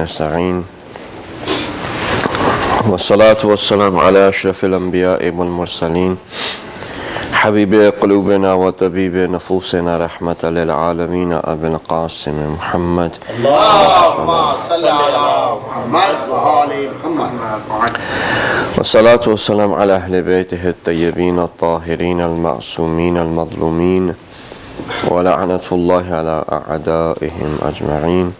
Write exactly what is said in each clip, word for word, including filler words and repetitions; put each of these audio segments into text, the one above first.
نستعين والصلاة والسلام على أشرف الأنبياء والمرسلين حبيب قلوبنا وطبيب نفوسنا رحمة للعالمين أبي القاسم محمد اللهم صل على محمد وآل محمد. والصلاة والسلام على أهل بيته الطيبين الطاهرين المعصومين المظلومين ولعنة الله على أعدائهم أجمعين.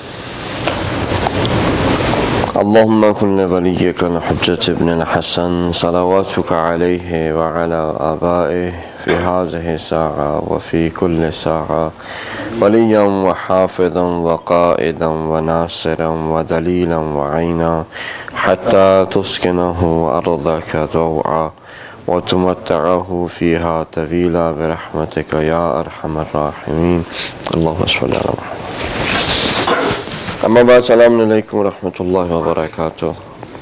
اللهم كن لوليك الحجة بن الحسن صلواتك عليه وعلى آبائه في هذه الساعة وفي كل ساعة وليا وحافظا وقائدا وناصرا ودليلا وعينا حتى تسكنه أرضك ضوعا وتمتعه فيها طويلا برحمتك يا أرحم الراحمين. اللهم صل على محمد. Amma ba'd, assalamu alaikum wa rahmatullahi wa barakatuh.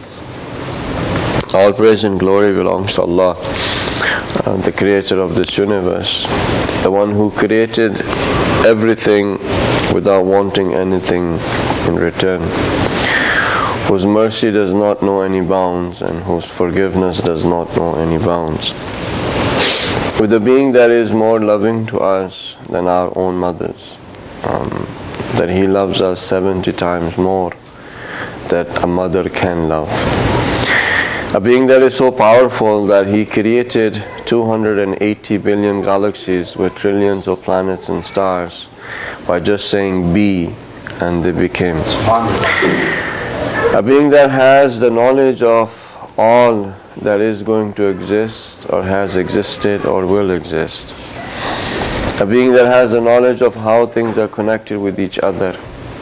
All praise and glory belongs to Allah, uh, the creator of this universe, the one who created everything without wanting anything in return, whose mercy does not know any bounds and whose forgiveness does not know any bounds. With a being that is more loving to us than our own mothers, um, that He loves us seventy times more that a mother can love. A being that is so powerful that He created two hundred eighty billion galaxies with trillions of planets and stars by just saying be, and they became. A being that has the knowledge of all that is going to exist or has existed or will exist. A being that has the knowledge of how things are connected with each other.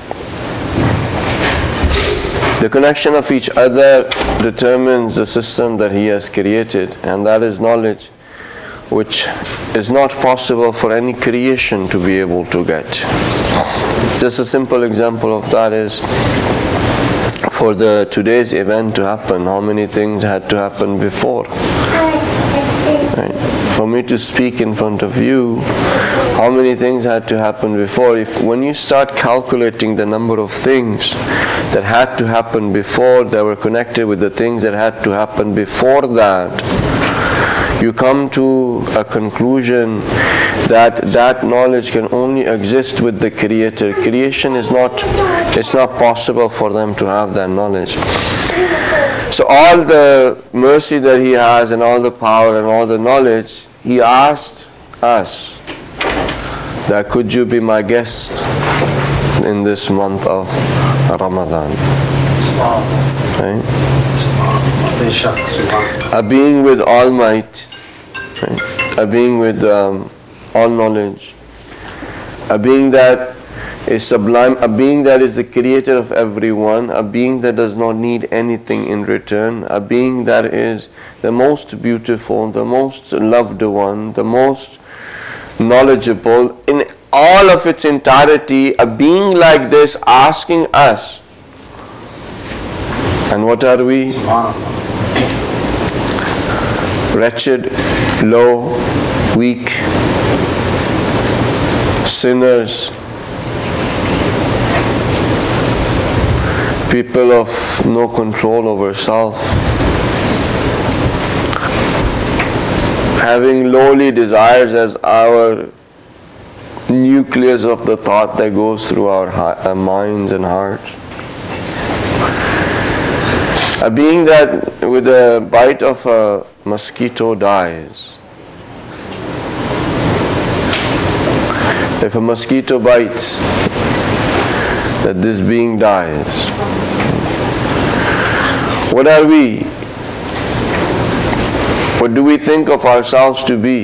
The connection of each other determines the system that He has created, and that is knowledge which is not possible for any creation to be able to get. Just a simple example of that is, for the today's event to happen, how many things had to happen before? Right? For me to speak in front of you, how many things had to happen before? If when you start calculating the number of things that had to happen before, that were connected with the things that had to happen before that, you come to a conclusion that that knowledge can only exist with the Creator. Creation is not, it's not possible for them to have that knowledge. So all the mercy that He has and all the power and all the knowledge, He asked us that could you be my guest in this month of Ramadan. Right? A being with all might, right? A being with um, all knowledge, a being that is sublime, a being that is the creator of everyone, a being that does not need anything in return, a being that is the most beautiful, the most loved one, the most knowledgeable in all of its entirety. A being like this asking us, and what are we? Wretched, low, weak, sinners, people of no control over self, having lowly desires as our nucleus of the thought that goes through our, our minds and hearts. A being that with a bite of a mosquito dies. If a mosquito bites, that this being dies. What are we? What do we think of ourselves to be?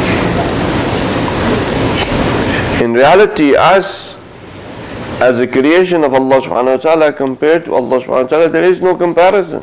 In reality, us as a creation of Allah subhanahu wa ta'ala compared to Allah subhanahu wa ta'ala, there is no comparison.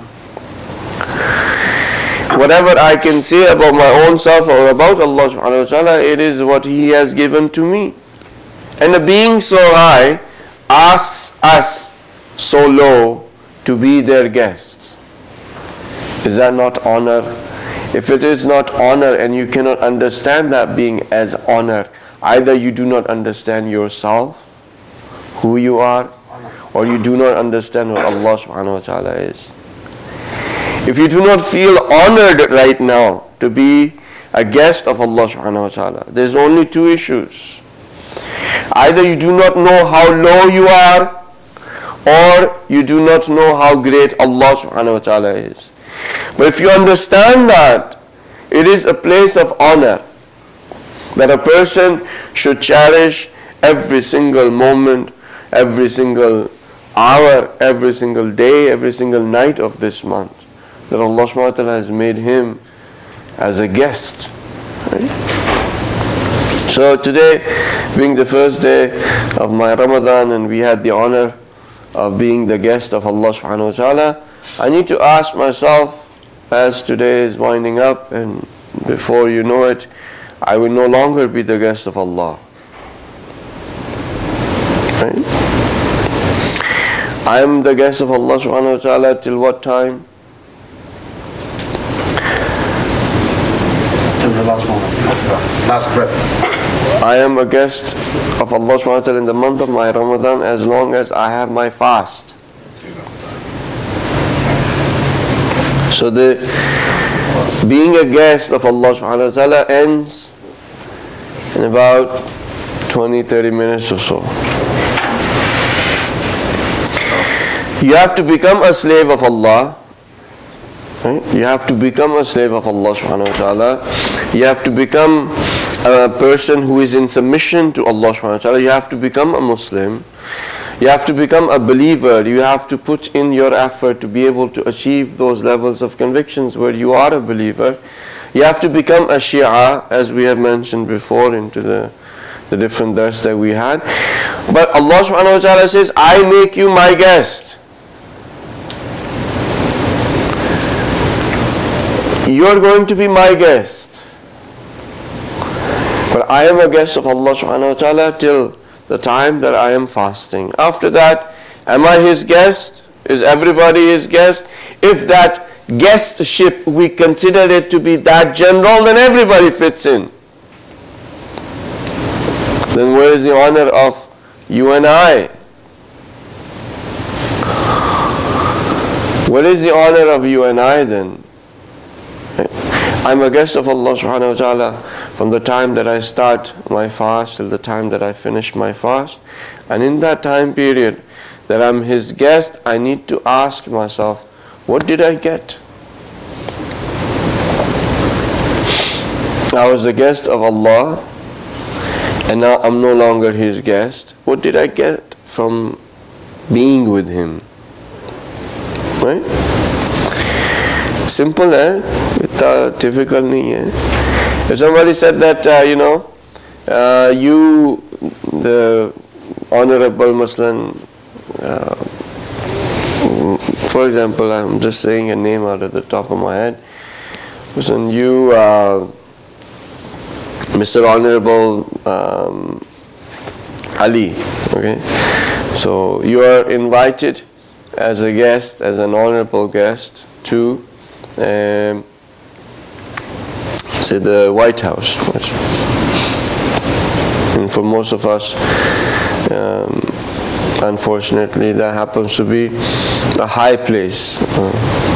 Whatever I can say about my own self or about Allah subhanahu wa ta'ala, it is what He has given to me. And a being so high asks us so low to be their guests. Is that not honor? If it is not honor and you cannot understand that being as honor, either you do not understand yourself, who you are, or you do not understand what Allah subhanahu wa ta'ala is. If you do not feel honored right now to be a guest of Allah subhanahu wa ta'ala, there's only two issues. Either you do not know how low you are, or you do not know how great Allah subhanahu wa ta'ala is. But if you understand that it is a place of honor, that a person should cherish every single moment, every single hour, every single day, every single night of this month, that Allah subhanahu wa ta'ala has made him as a guest. Right? So today, being the first day of my Ramadan, and we had the honor of being the guest of Allah subhanahu wa ta'ala, I need to ask myself, as today is winding up, and before you know it, I will no longer be the guest of Allah. Right? I am the guest of Allah subhanahu wa ta'ala till what time? Till the last moment, last breath. I am a guest of Allah subhanahu wa ta'ala in the month of my Ramadan as long as I have my fast. So the being a guest of Allah subhanahu wa ta'ala ends in about twenty to thirty minutes or so. You have to become a slave of Allah. Right? You have to become a slave of Allah subhanahu wa ta'ala. You have to become a person who is in submission to Allah subhanahu wa ta'ala. You have to become a Muslim. You have to become a believer. You have to put in your effort to be able to achieve those levels of convictions where you are a believer. You have to become a Shia, as we have mentioned before into the, the different dars that we had. But Allah subhanahu wa ta'ala says, I make you my guest. You are going to be my guest. But I am a guest of Allah subhanahu wa ta'ala till the time that I am fasting. After that, am I His guest? Is everybody His guest? If that guestship, we consider it to be that general, then everybody fits in. Then where is the honor of you and I? What is the honor of you and I then? I'm a guest of Allah subhanahu wa ta'ala from the time that I start my fast till the time that I finish my fast. And in that time period that I'm His guest, I need to ask myself, what did I get? I was the guest of Allah, and now I'm no longer His guest. What did I get from being with Him? Right? Simple, eh? It's difficult nahi hai. If somebody said that, uh, you know, uh, you, the Honorable Muslim, uh, for example, I'm just saying a name out of the top of my head. Listen, you, uh, Mister Honorable um, Ali, okay? So you are invited as a guest, as an honorable guest, to um, say the White House. And for most of us, um, unfortunately, that happens to be a high place. Uh,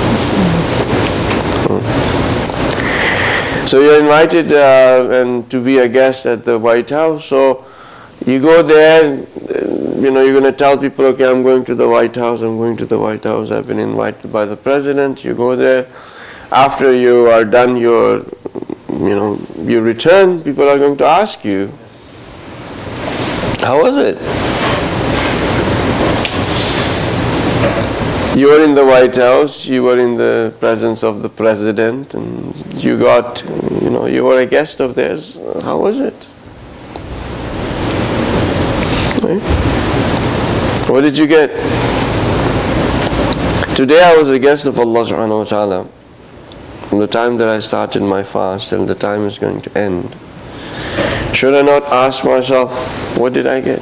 uh. So you're invited uh, and to be a guest at the White House. So you go there, you know, you're going to tell people, okay, I'm going to the White House, I'm going to the White House, I've been invited by the President. You go there. After you are done your, you know, you return, people are going to ask you, how was it? You were in the White House, you were in the presence of the President, and you got, you know, you were a guest of theirs. How was it? Right? What did you get? Today I was a guest of Allah subhanahu wa ta'ala. From the time that I started my fast till the time is going to end. Should I not ask myself, what did I get?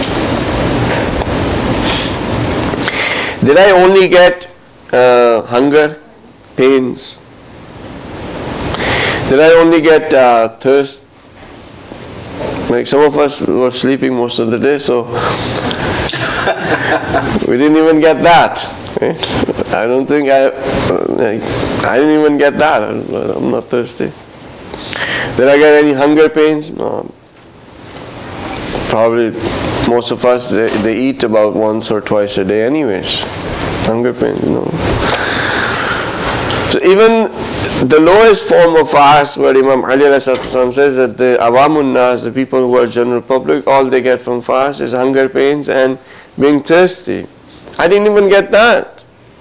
Did I only get uh, hunger, pains? Did I only get uh, thirst? Like some of us were sleeping most of the day, so We didn't even get that. Right? I don't think I, I didn't even get that. I'm not thirsty. Did I get any hunger pains? No. Probably most of us, they, they eat about once or twice a day anyways. Hunger pains, no. So even the lowest form of fast, where Imam Ali says that the awamun nas, the people who are general public, all they get from fast is hunger pains and being thirsty. I didn't even get that.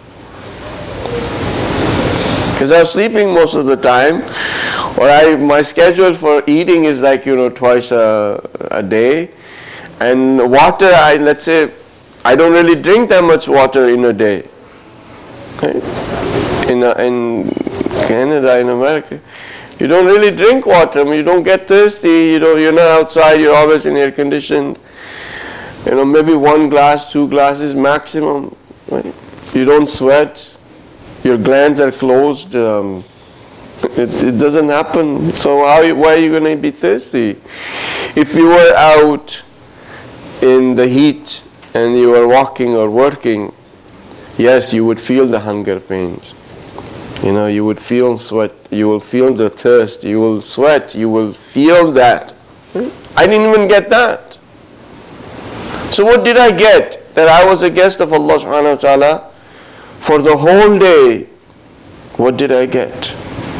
Because I was sleeping most of the time, or I my schedule for eating is like, you know, twice a, a day. And water, I let's say, I don't really drink that much water in a day. Okay? In a, in Canada, in America, you don't really drink water. I mean, you don't get thirsty. You know, you're not outside. You're always in air conditioned. You know, maybe one glass, two glasses maximum. Right? You don't sweat. Your glands are closed. Um, it, it doesn't happen. So how? Why are you going to be thirsty? If you were out in the heat and you were walking or working, yes, you would feel the hunger pains. You know, you would feel sweat, you will feel the thirst, you will sweat, you will feel that. I didn't even get that. So what did I get? That I was a guest of Allah subhanahu wa ta'ala for the whole day. What did I get?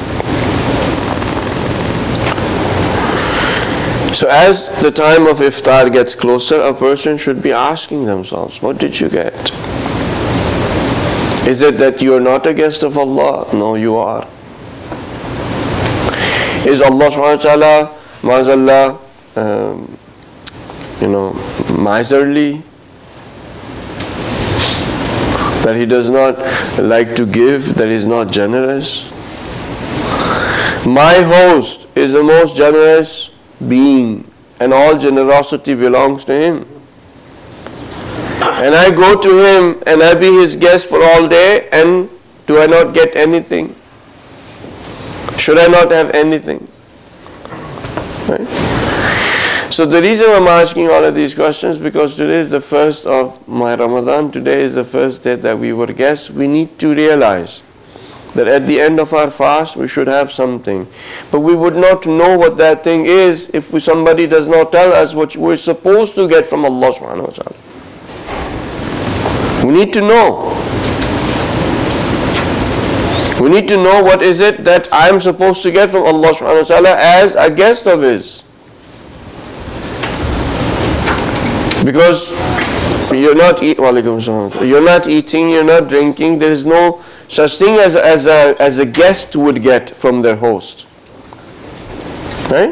So as the time of iftar gets closer, a person should be asking themselves, what did you get? Is it that you are not a guest of Allah? No, you are. Is Allah subhanahu wa ta'ala, ma'azallah, um, you know, miserly? That He does not like to give, that He is not generous? My host is the most generous being, and all generosity belongs to Him. And I go to Him and I be His guest for all day, and do I not get anything? Should I not have anything? Right? So the reason I'm asking all of these questions, because today is the first of my Ramadan, today is the first day that we were guests. We need to realize that at the end of our fast we should have something. But we would not know what that thing is if we, somebody does not tell us what we're supposed to get from Allah subhanahu wa ta'ala. We need to know. We need to know what is it that I am supposed to get from Allah subhanahu wa ta'ala as a guest of His. Because you're not eat, you're not eating, you're not drinking, there is no such thing as, as, a, as a guest would get from their host. Right?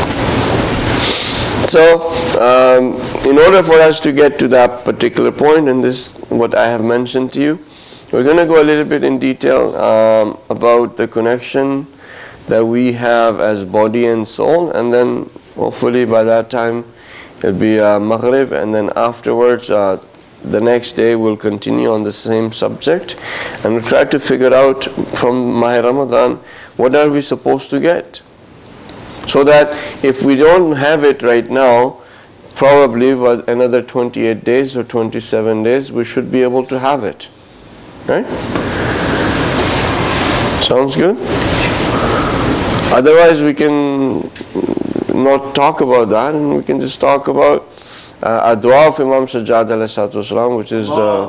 So, um, in order for us to get to that particular point, and this what I have mentioned to you, we're going to go a little bit in detail um, about the connection that we have as body and soul, and then hopefully by that time it'll be uh, Maghrib, and then afterwards uh, the next day we'll continue on the same subject, and we'll try to figure out from my Ramadan what are we supposed to get, so that if we don't have it right now, probably by another twenty-eight days or twenty-seven days we should be able to have it. Right? Sounds good? Otherwise we can not talk about that, and we can just talk about uh, a dua of Imam Sajjad alayhi salatu wasalam, which is uh,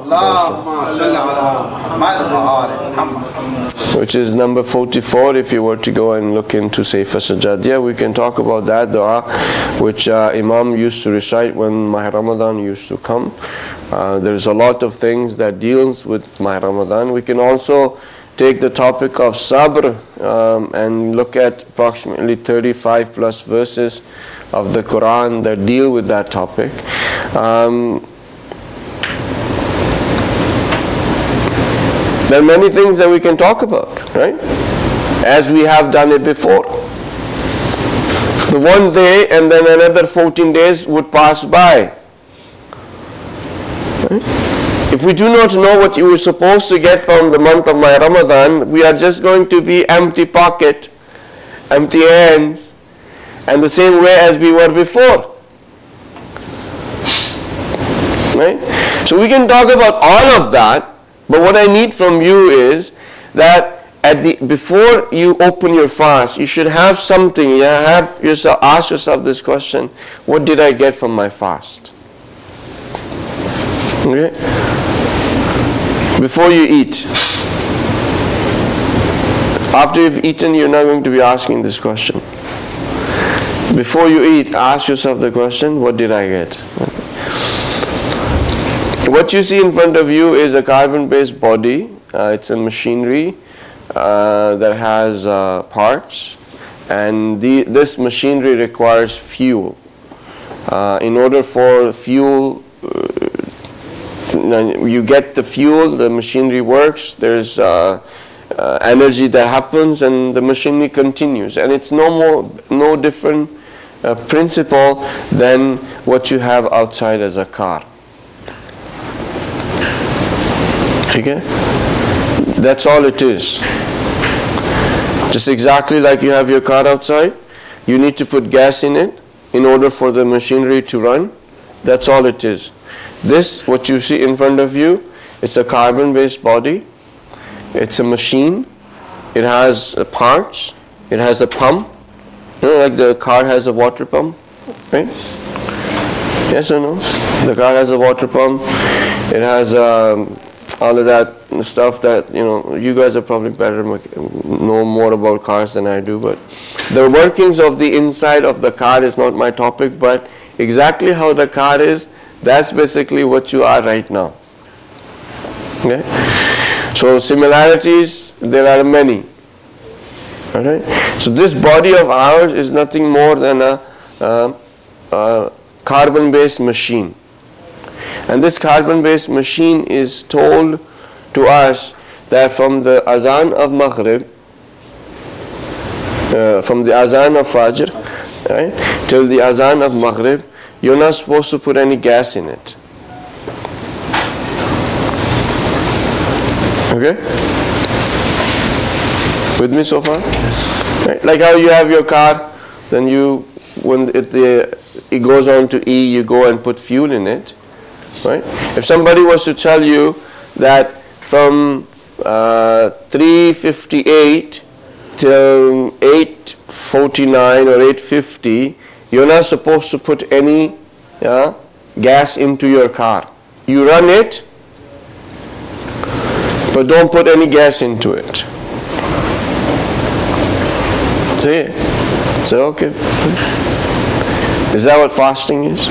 which is number forty-four. If you were to go and look into Sayfa Sajjadiyah, we can talk about that dua, which uh, Imam used to recite when Mahr Ramadan used to come. Uh, there's a lot of things that deals with Mahr Ramadan. We can also take the topic of sabr um, and look at approximately thirty-five plus verses of the Quran that deal with that topic. Um, there are many things that we can talk about, right? As we have done it before. The one day and then another fourteen days would pass by. Right? If we do not know what you were supposed to get from the month of my Ramadan, we are just going to be empty pocket, empty hands, and the same way as we were before. Right? So we can talk about all of that, but what I need from you is that at the before you open your fast, you should have something. You have yourself ask yourself this question: what did I get from my fast? Okay? Before you eat. After you've eaten, you're not going to be asking this question. Before you eat, ask yourself the question: what did I get? What you see in front of you is a carbon-based body. Uh, it's a machinery uh, that has uh, parts, and the, this machinery requires fuel. Uh, in order for fuel, uh, you get the fuel, the machinery works, there's uh, uh, energy that happens, and the machinery continues. And it's no more, no different uh, principle than what you have outside as a car. Okay? That's all it is. Just exactly like you have your car outside, you need to put gas in it in order for the machinery to run. That's all it is. This, what you see in front of you, it's a carbon-based body. It's a machine. It has uh, parts. It has a pump. You know, like the car has a water pump, right? Yes or no? The car has a water pump. It has um, all of that stuff that, you know, you guys are probably better, know more about cars than I do, but the workings of the inside of the car is not my topic, but exactly how the car is, that's basically what you are right now. Okay? So similarities, there are many. Alright? So this body of ours is nothing more than a, a, a carbon-based machine. And this carbon-based machine is told to us that from the azan of Maghrib, uh, from the azan of Fajr, right, till the azan of Maghrib, you're not supposed to put any gas in it. Okay? With me so far? Right? Like how you have your car, then you, when it, the, it goes on to E, you go and put fuel in it. Right? If somebody was to tell you that from uh, three fifty-eight till eight forty-nine or eight fifty, you're not supposed to put any yeah, gas into your car. You run it, but don't put any gas into it. See? So, okay. Is that what fasting is?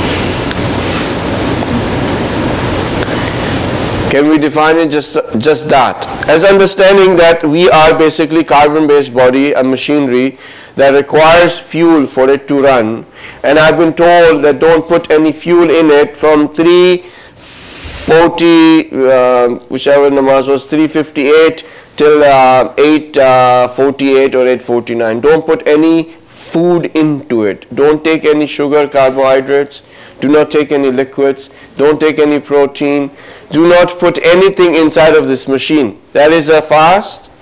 Can we define it just, just that? As understanding that we are basically carbon-based body, a machinery that requires fuel for it to run. And I've been told that don't put any fuel in it from three forty, uh, whichever namaz was, three fifty-eight till uh, eight forty-eight or eight forty-nine. Don't put any food into it. Don't take any sugar, carbohydrates. Do not take any liquids. Don't take any protein. Do not put anything inside of this machine. That is a fast.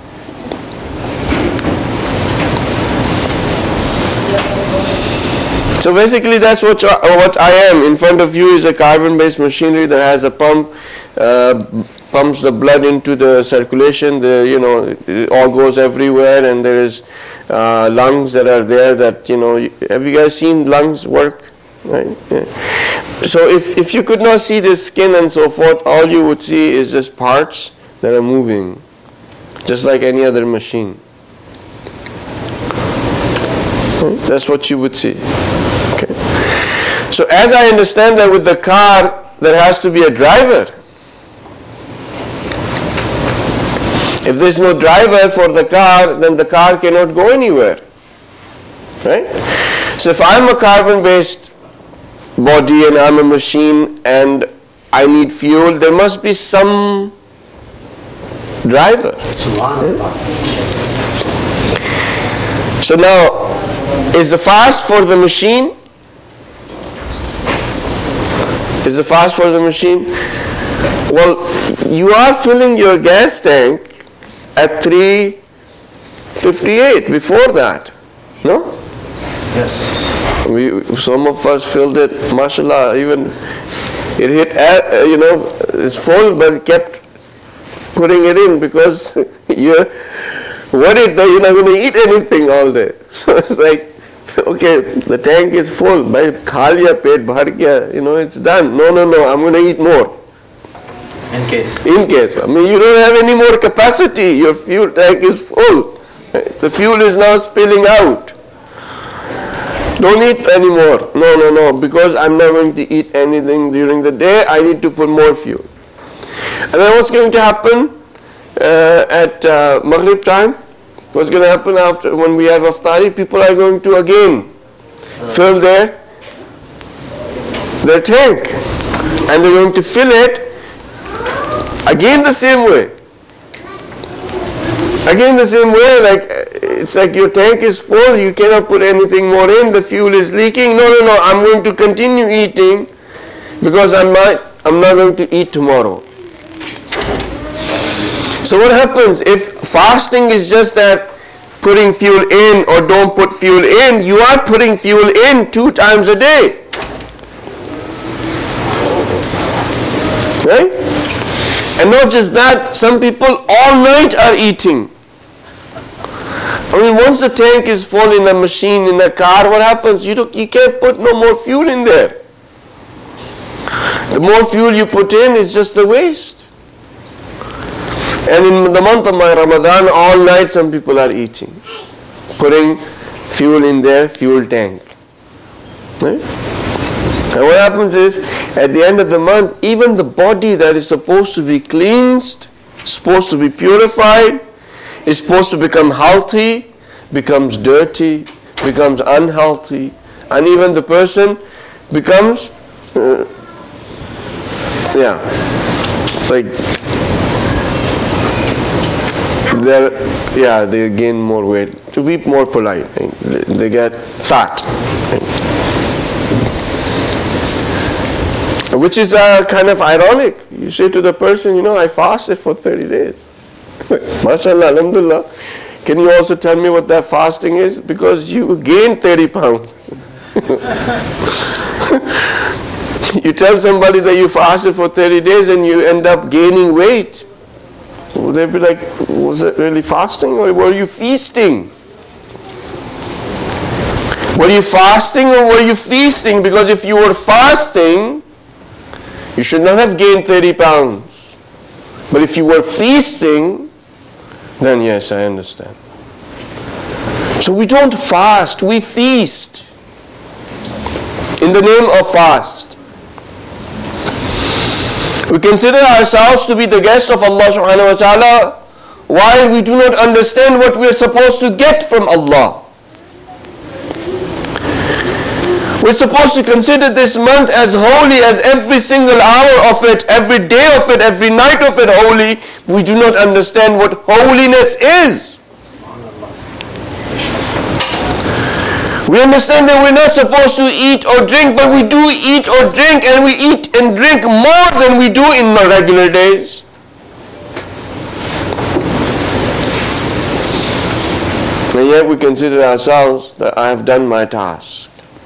So basically that's what, what I am. In front of you is a carbon-based machinery that has a pump, uh, pumps the blood into the circulation. The, you know, it all goes everywhere, and there is uh, lungs that are there that, you know, have you guys seen lungs work? Right? Yeah. So if, if you could not see the skin and so forth, all you would see is just parts that are moving, just like any other machine. Right? That's what you would see. Okay. So as I understand that with the car, there has to be a driver. If there's no driver for the car, then the car cannot go anywhere. Right? So if I'm a carbon-based body and I'm a machine and I need fuel, there must be some driver. So now, is the fast for the machine? Is the fast for the machine? Well, you are filling your gas tank at three fifty-eight before that, no? Yes. We, some of us filled it, mashallah, even It hit, uh, you know, it's full, but kept putting it in because you're worried that you're not going to eat anything all day. So it's like, okay, the tank is full. Bhai, kha liya, pet bhar gaya, you know, it's done. No, no, no, I'm going to eat more. In case. In case. I mean, you don't have any more capacity. Your fuel tank is full. The fuel is now spilling out. Don't eat anymore. No, no, no, because I'm not going to eat anything during the day. I need to put more fuel. And then what's going to happen uh, at uh, Maghrib time? What's going to happen after when we have iftari? People are going to again fill their their tank, and they're going to fill it again the same way. Again the same way, like it's like your tank is full, you cannot put anything more in, the fuel is leaking. No, no, no, I'm going to continue eating because I'm not, I'm not going to eat tomorrow. So what happens if fasting is just that putting fuel in or don't put fuel in? You are putting fuel in two times a day. Right? And not just that, some people all night are eating. I mean, once the tank is full in a machine, in a car, what happens? You don't, you can't put no more fuel in there. The more fuel you put in is just a waste. And in the month of Ramadan, all night some people are eating, putting fuel in their fuel tank. Right? And what happens is, at the end of the month, even the body that is supposed to be cleansed, supposed to be purified, is supposed to become healthy, becomes dirty, becomes unhealthy, and even the person becomes, uh, yeah, like, they're, yeah, they gain more weight. To be more polite, right? they, they get fat. Right? Which is uh, kind of ironic. You say to the person, you know, I fasted for thirty days. MashaAllah, Alhamdulillah. Can you also tell me what that fasting is? Because you gained thirty pounds. You tell somebody that you fasted for thirty days and you end up gaining weight. Would they be like, was it really fasting or were you feasting? Were you fasting or were you feasting? Because if you were fasting, you should not have gained thirty pounds. But if you were feasting, then yes, I understand. So we don't fast, we feast. In the name of fast. We consider ourselves to be the guest of Allah subhanahu wa ta'ala while we do not understand what we are supposed to get from Allah. We're supposed to consider this month as holy, as every single hour of it, every day of it, every night of it holy. We do not understand what holiness is. We understand that we're not supposed to eat or drink, but we do eat or drink, and we eat and drink more than we do in the regular days. And yet we consider ourselves that I have done my task.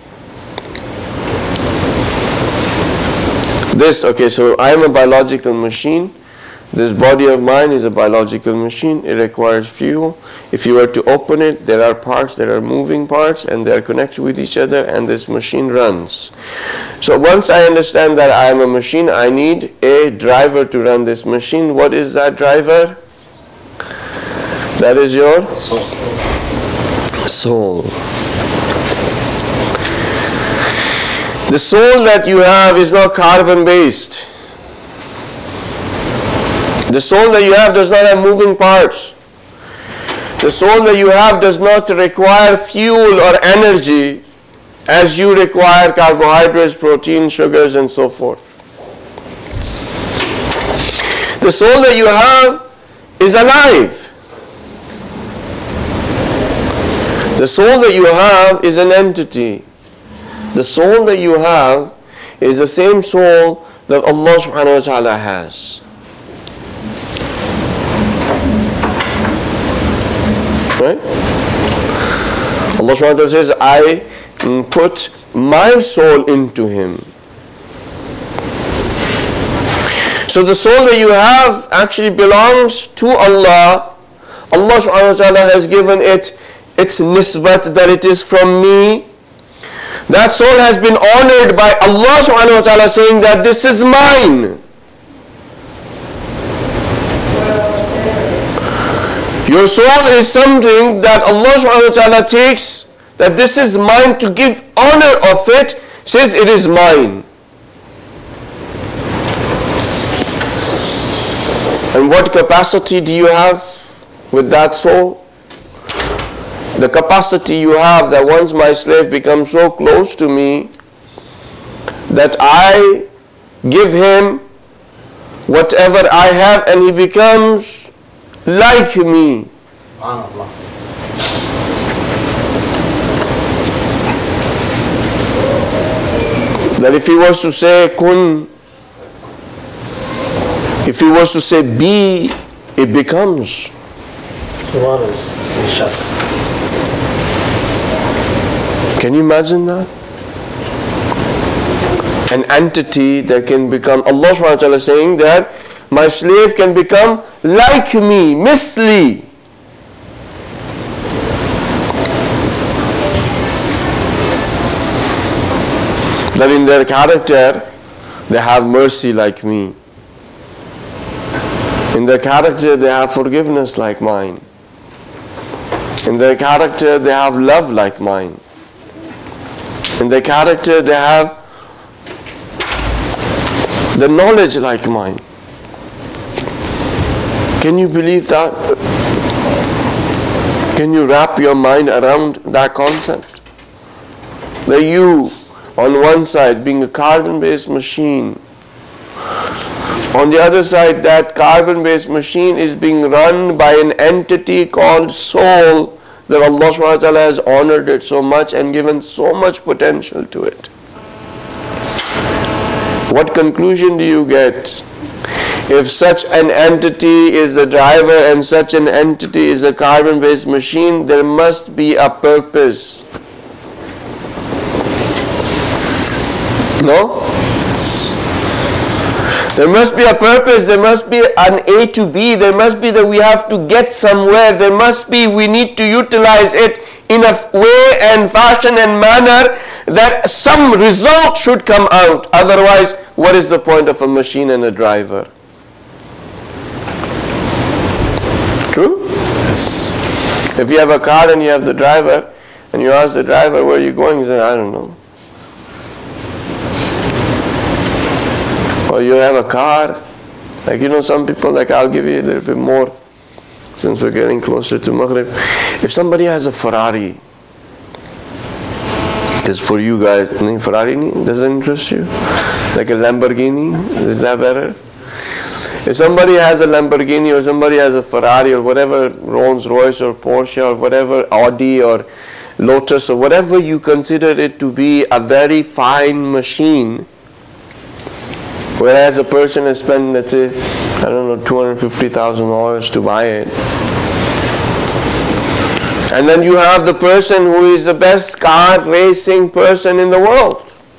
This, okay, so I am a biological machine. This body of mine is a biological machine. It requires fuel. If you were to open it, there are parts, there are moving parts, and they are connected with each other, and this machine runs. So once I understand that I am a machine, I need a driver to run this machine. What is that driver? That is your soul. Soul. The soul that you have is not carbon-based. The soul that you have does not have moving parts. The soul that you have does not require fuel or energy as you require carbohydrates, protein, sugars, and so forth. The soul that you have is alive. The soul that you have is an entity. The soul that you have is the same soul that Allah subhanahu wa ta'ala has. Right? Allah subhanahu wa ta'ala says, I put my soul into him. So the soul that you have actually belongs to Allah. Allah subhanahu wa ta'ala has given it its nisbat, that it is from me. That soul has been honored by Allah subhanahu wa ta'ala, saying that this is mine. Your soul is something that Allah subhanahu wa ta'ala takes, that this is mine, to give honor of it, says it is mine. And what capacity do you have with that soul? The capacity you have that once my slave becomes so close to me that I give him whatever I have and he becomes like me. That if he was to say kun, if he was to say be, it becomes. Can you imagine that? An entity that can become, Allah subhanahu wa ta'ala saying that my slave can become like me, misli. That in their character they have mercy like me. In their character they have forgiveness like mine. In their character they have love like mine. In their character they have the knowledge like mine. Can you believe that? Can you wrap your mind around that concept? That you, on one side, being a carbon-based machine, on the other side, that carbon-based machine is being run by an entity called soul, that Allah subhanahu wa ta'ala has honored it so much and given so much potential to it. What conclusion do you get? If such an entity is the driver and such an entity is a carbon-based machine, there must be a purpose. No? There must be a purpose, there must be an A to B, there must be that we have to get somewhere, there must be, we need to utilize it in a way and fashion and manner that some result should come out. Otherwise, what is the point of a machine and a driver? True? Yes. If you have a car and you have the driver, and you ask the driver, where are you going? He says, I don't know. Or you have a car, like you know some people, like I'll give you a little bit more since we're getting closer to Maghrib. If somebody has a Ferrari, because for you guys, Ferrari doesn't interest you? Like a Lamborghini, is that better? If somebody has a Lamborghini or somebody has a Ferrari or whatever, Rolls Royce or Porsche or whatever, Audi or Lotus or whatever you consider it to be a very fine machine, whereas a person has spent, let's say, I don't know, two hundred fifty thousand dollars to buy it. And then you have the person who is the best car racing person in the world.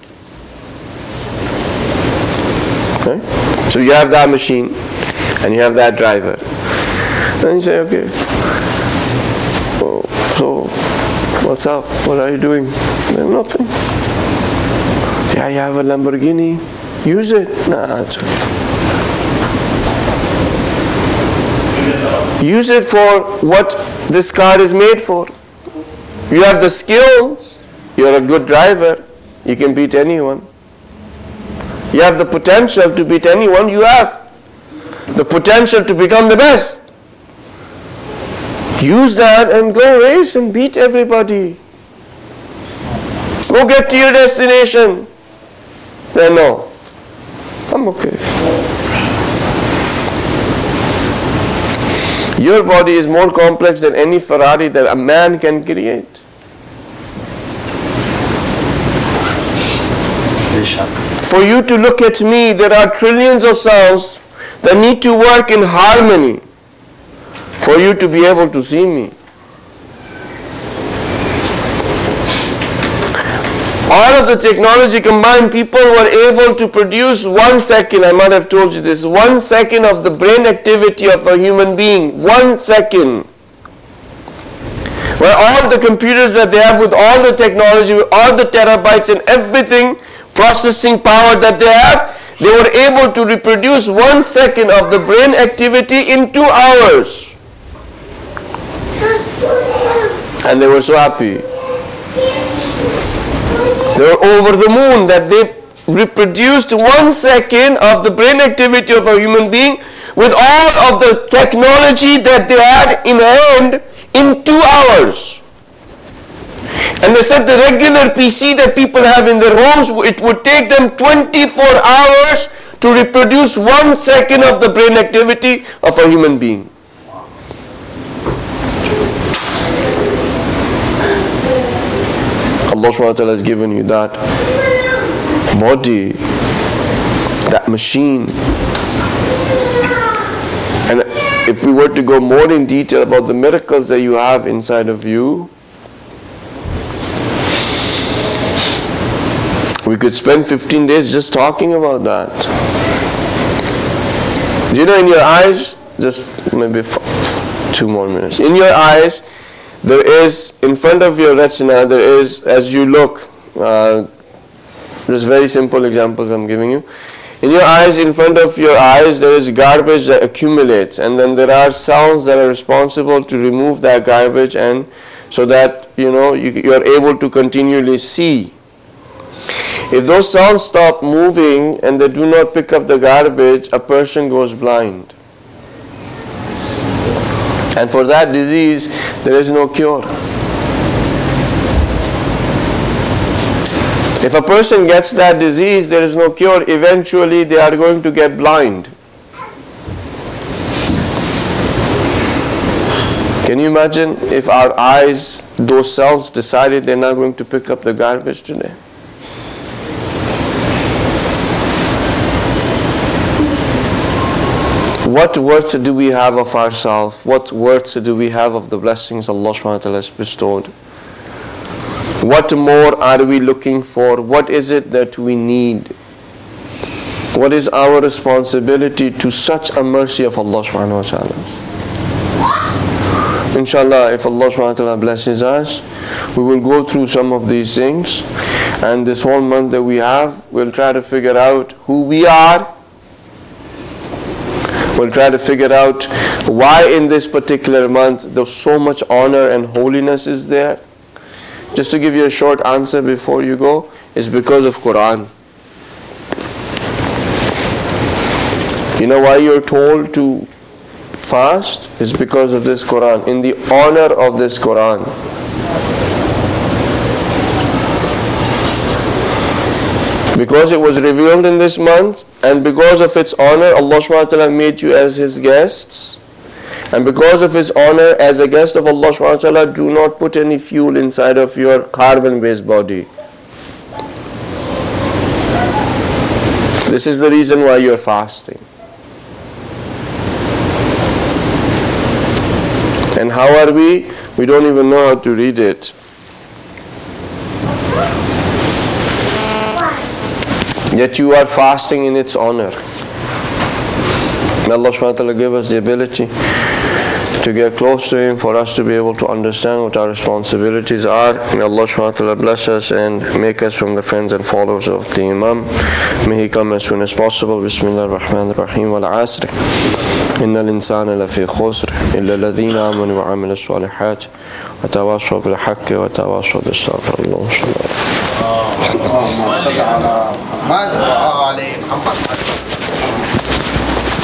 Okay? So you have that machine and you have that driver. Then you say, okay, oh, so what's up? What are you doing? Nothing. Yeah, you have a Lamborghini. Use it. Nah, it's okay. Use it for what this car is made for. You have the skills. You're a good driver. You can beat anyone. You have the potential to beat anyone. You have the potential to become the best. Use that and go race and beat everybody. Go get to your destination. Then no. I'm okay. Your body is more complex than any Ferrari that a man can create. For you to look at me, there are trillions of cells that need to work in harmony for you to be able to see me. All of the technology combined, people were able to produce one second, I might have told you this, one second of the brain activity of a human being. One second. Where all the computers that they have with all the technology, with all the terabytes and everything, processing power that they have, they were able to reproduce one second of the brain activity in two hours. And they were so happy. They were over the moon that they reproduced one second of the brain activity of a human being with all of the technology that they had in hand in two hours. And they said the regular P C that people have in their homes, it would take them twenty-four hours to reproduce one second of the brain activity of a human being. Allah subhanahu wa ta'ala has given you that body, that machine. And if we were to go more in detail about the miracles that you have inside of you, we could spend fifteen days just talking about that. Do you know, in your eyes, just maybe five, two more minutes, in your eyes, there is, in front of your retina, there is, as you look, uh, just very simple examples I'm giving you. In your eyes, in front of your eyes, there is garbage that accumulates, and then there are sounds that are responsible to remove that garbage, and so that, you know, you, you are able to continually see. If those sounds stop moving and they do not pick up the garbage, a person goes blind. And for that disease, there is no cure. If a person gets that disease, there is no cure. Eventually, they are going to get blind. Can you imagine if our eyes, those cells, decided they're not going to pick up the garbage today? What worth do we have of ourselves? What worth do we have of the blessings Allah subhanahu wa ta'ala has bestowed? What more are we looking for? What is it that we need? What is our responsibility to such a mercy of Allah subhanahu wa ta'ala? Inshallah, if Allah subhanahu wa ta'ala blesses us, we will go through some of these things, and this whole month that we have, we'll try to figure out who we are. We'll try to figure out why in this particular month there's so much honor and holiness is there. Just to give you a short answer before you go, it's because of Quran. You know why you're told to fast? It's because of this Quran, in the honor of this Quran. Because it was revealed in this month, and because of its honor, Allah subhanahu wa ta'ala made you as His guests. And because of His honor, as a guest of Allah subhanahu wa ta'ala, do not put any fuel inside of your carbon-based body. This is the reason why you're fasting. And how are we? We don't even know how to read it. Yet you are fasting in its honor. May Allah subhanahu wa ta'ala give us the ability to get close to Him, for us to be able to understand what our responsibilities are. May Allah subhanahu wa ta'ala bless us and make us from the friends and followers of the Imam. May He come as soon as possible. Bismillah ar-Rahman ar-Rahim. Wal asr. Inna al-insana lafi khusr. Illa alladhina amanu wa amilu salihat. Wa tawasaw bil haqqi wa tawasaw bis sabr. Allahumma salli ala Muhammad wa ali Muhammad.